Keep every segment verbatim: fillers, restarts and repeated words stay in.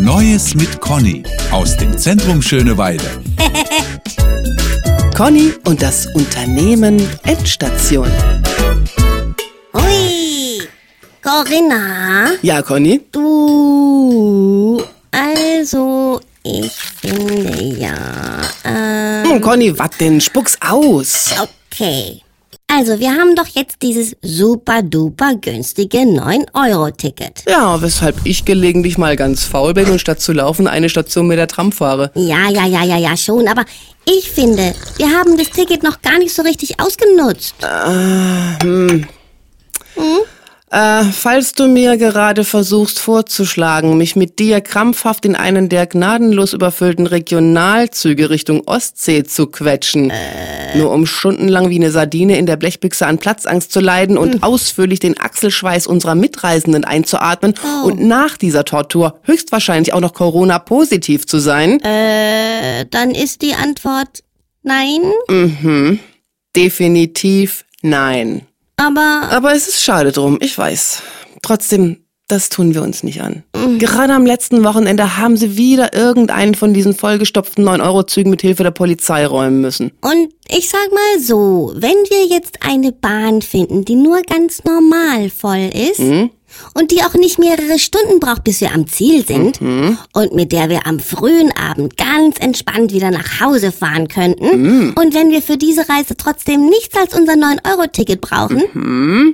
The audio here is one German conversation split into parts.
Neues mit Conny aus dem Zentrum Schöneweide. Conny und das Unternehmen Endstation. Hui, Corinna. Ja, Conny? Du, also, ich finde ja, ähm, Hm, Conny, was denn? Spuck's aus. okay. Also, wir haben doch jetzt dieses super duper günstige neun Euro Ticket. Ja, weshalb ich gelegentlich mal ganz faul bin und statt zu laufen eine Station mit der Tram fahre. Ja, ja, ja, ja, ja, schon, aber ich finde, wir haben das Ticket noch gar nicht so richtig ausgenutzt. Äh, hm. Hm? Äh, falls du mir gerade versuchst vorzuschlagen, mich mit dir krampfhaft in einen der gnadenlos überfüllten Regionalzüge Richtung Ostsee zu quetschen, äh. nur um stundenlang wie eine Sardine in der Blechbüchse an Platzangst zu leiden und hm. ausführlich den Achselschweiß unserer Mitreisenden einzuatmen oh. und nach dieser Tortur höchstwahrscheinlich auch noch Corona-positiv zu sein? Äh, dann ist die Antwort nein? Mhm, definitiv nein. Aber... Aber es ist schade drum, ich weiß. Trotzdem, das tun wir uns nicht an. Mhm. Gerade am letzten Wochenende haben sie wieder irgendeinen von diesen vollgestopften neun Euro Zügen mit Hilfe der Polizei räumen müssen. Und ich sag mal so, wenn wir jetzt eine Bahn finden, die nur ganz normal voll ist mhm. und die auch nicht mehrere Stunden braucht, bis wir am Ziel sind mhm. und mit der wir am frühen Abend ganz entspannt wieder nach Hause fahren könnten mhm. und wenn wir für diese Reise trotzdem nichts als unser neun Euro Ticket brauchen... Mhm.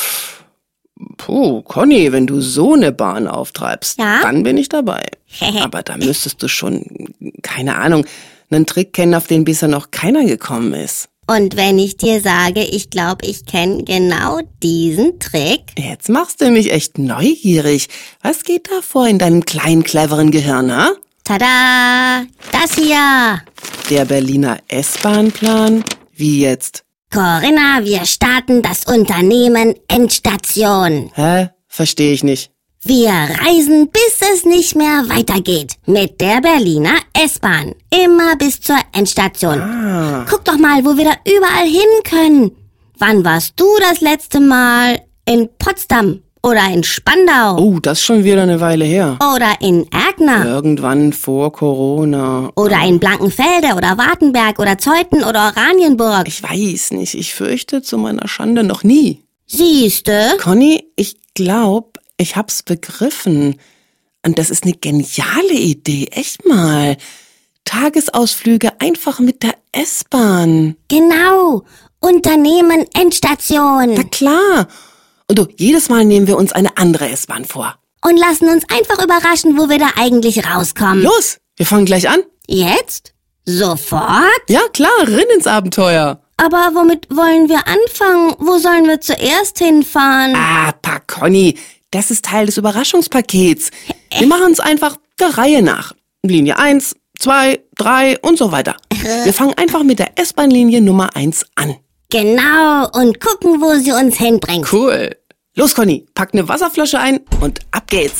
Puh, Conny, wenn du so eine Bahn auftreibst, ja? dann bin ich dabei. Aber da müsstest du schon, keine Ahnung, einen Trick kennen, auf den bisher noch keiner gekommen ist. Und wenn ich dir sage, ich glaube, ich kenne genau diesen Trick? Jetzt machst du mich echt neugierig. Was geht da vor in deinem kleinen, cleveren Gehirn, ha? Tada! Das hier! Der Berliner S-Bahn-Plan? Wie jetzt? Corinna, wir starten das Unternehmen Endstation. Hä? Verstehe ich nicht. Wir reisen, bis es nicht mehr weitergeht. Mit der Berliner S-Bahn. Immer bis zur Endstation. Ah. Guck doch mal, wo wir da überall hin können. Wann warst du das letzte Mal in Potsdam? Oder in Spandau? Oh, das ist schon wieder eine Weile her. Oder in Erkner? Irgendwann vor Corona. Oder in Blankenfelde oder Wartenberg oder Zeuthen oder Oranienburg? Ich weiß nicht, ich fürchte zu meiner Schande noch nie. Siehste? Conny, ich glaub, ich hab's begriffen. Und das ist eine geniale Idee, echt mal. Tagesausflüge einfach mit der S-Bahn. Genau, Unternehmen Endstation. Na klar. Und du, jedes Mal nehmen wir uns eine andere S-Bahn vor. Und lassen uns einfach überraschen, wo wir da eigentlich rauskommen. Los, wir fangen gleich an. Jetzt? Sofort? Ja, klar, rinn ins Abenteuer. Aber womit wollen wir anfangen? Wo sollen wir zuerst hinfahren? Ah, pa, Conny, das ist Teil des Überraschungspakets. Wir machen uns einfach der Reihe nach. Linie eins, zwei, drei und so weiter. Wir fangen einfach mit der S-Bahn-Linie Nummer eins an. Genau, und gucken, wo sie uns hinbringt. Cool. Los, Conny, pack eine Wasserflasche ein und ab geht's.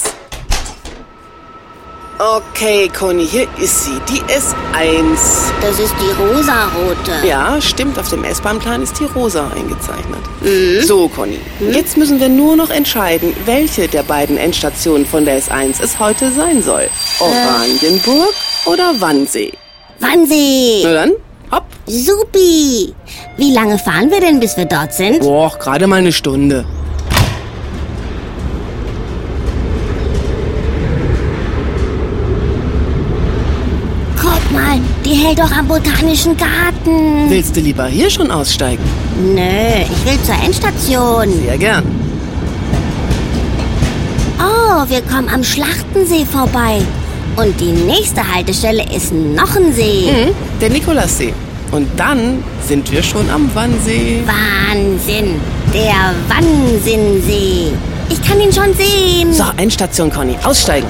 Okay, Conny, hier ist sie, die S eins. Das ist die rosarote. Ja, stimmt, auf dem S-Bahn-Plan ist die rosa eingezeichnet. Mhm. So, Conny, mhm. jetzt müssen wir nur noch entscheiden, welche der beiden Endstationen von der S eins es heute sein soll. Oranienburg äh. oder Wannsee? Wannsee. Na dann, hopp. Supi. Wie lange fahren wir denn, bis wir dort sind? Boah, gerade mal eine Stunde. Guck mal, die hält doch am Botanischen Garten. Willst du lieber hier schon aussteigen? Nö, ich will zur Endstation. Sehr gern. Oh, wir kommen am Schlachtensee vorbei. Und die nächste Haltestelle ist Nochensee. Mhm, der Nikolassee. Und dann sind wir schon am Wannsee. Wahnsinn, der Wannsinsee. Ich kann ihn schon sehen. So, Endstation, Conny. Aussteigen.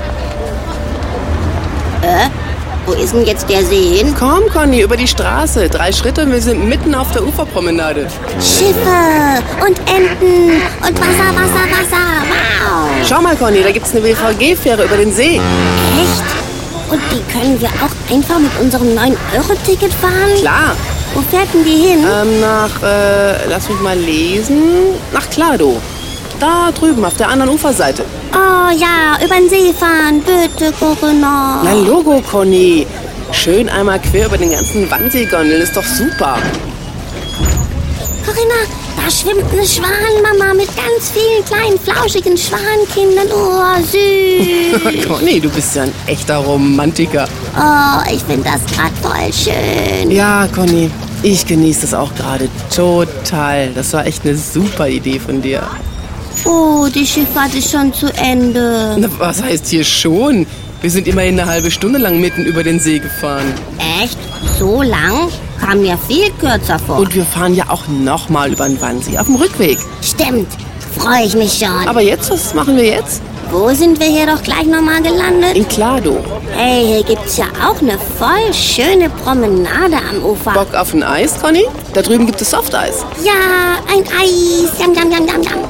Äh, wo ist denn jetzt der See hin? Komm, Conny, über die Straße. Drei Schritte und wir sind mitten auf der Uferpromenade. Schiffe und Enten und Wasser, Wasser, Wasser. Wow. Schau mal, Conny, da gibt's eine W V G-Fähre über den See. Echt? Und die können wir auch einfach mit unserem neun Euro Ticket fahren? Klar. Wo fährt denn die hin? Ähm, nach, äh, lass mich mal lesen. Nach Klado. Da drüben, auf der anderen Uferseite. Oh ja, über den See fahren, bitte, Corinna. Na Logo, Conny. Schön einmal quer über den ganzen Wannsee gondeln, ist doch super. Corinna, da schwimmt eine Schwanenmama mit ganz vielen kleinen, flauschigen Schwankindern. Oh, süß. Conny, du bist ja ein echter Romantiker. Oh, ich finde das gerade voll schön. Ja, Conny, ich genieße das auch gerade total. Das war echt eine super Idee von dir. Oh, die Schifffahrt ist schon zu Ende. Na, was heißt hier schon? Wir sind immerhin eine halbe Stunde lang mitten über den See gefahren. Echt? So lang? Kam mir viel kürzer vor. Und wir fahren ja auch nochmal über den Wannsee, auf dem Rückweg. Stimmt, freue ich mich schon. Aber jetzt, was machen wir jetzt? Wo sind wir hier doch gleich nochmal gelandet? In Klado. Hey, hier gibt's ja auch eine voll schöne Promenade am Ufer. Bock auf ein Eis, Conny? Da drüben gibt es Softeis. Ja, ein Eis. Jam, jam, jam, jam, jam.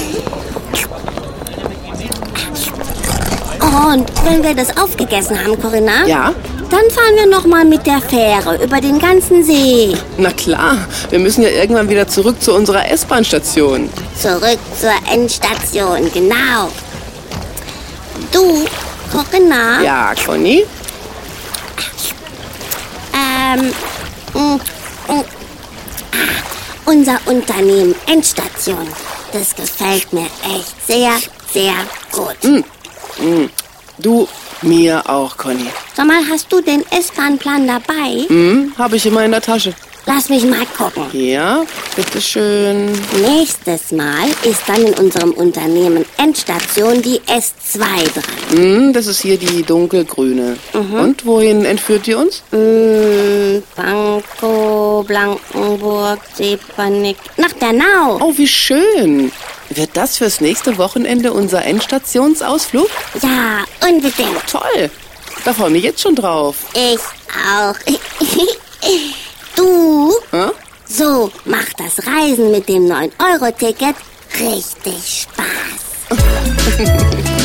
Und wenn wir das aufgegessen haben, Corinna, Ja? dann fahren wir nochmal mit der Fähre über den ganzen See. Na klar, wir müssen ja irgendwann wieder zurück zu unserer S-Bahn-Station. Zurück zur Endstation, genau. Du, Corinna, Ja, Conny? ähm, mm, mm, ah, unser Unternehmen Endstation, das gefällt mir echt sehr, sehr gut. Du, mir auch, Conny. Sag mal, hast du den S-Bahn-Plan dabei? Hm, habe ich immer in der Tasche. Lass mich mal gucken. Ja, bitteschön. Nächstes Mal ist dann in unserem Unternehmen Endstation die S zwei dran. Hm, das ist hier die dunkelgrüne. Und wohin entführt ihr uns? Mm, Pankow, Blankenburg, Sepanik, nach Dernau. Oh, wie schön. Wird das fürs nächste Wochenende unser Endstationsausflug? Ja, unbedingt. Toll. Da freue ich mich jetzt schon drauf. Ich auch. Du, Hä? so macht das Reisen mit dem neun Euro Ticket richtig Spaß.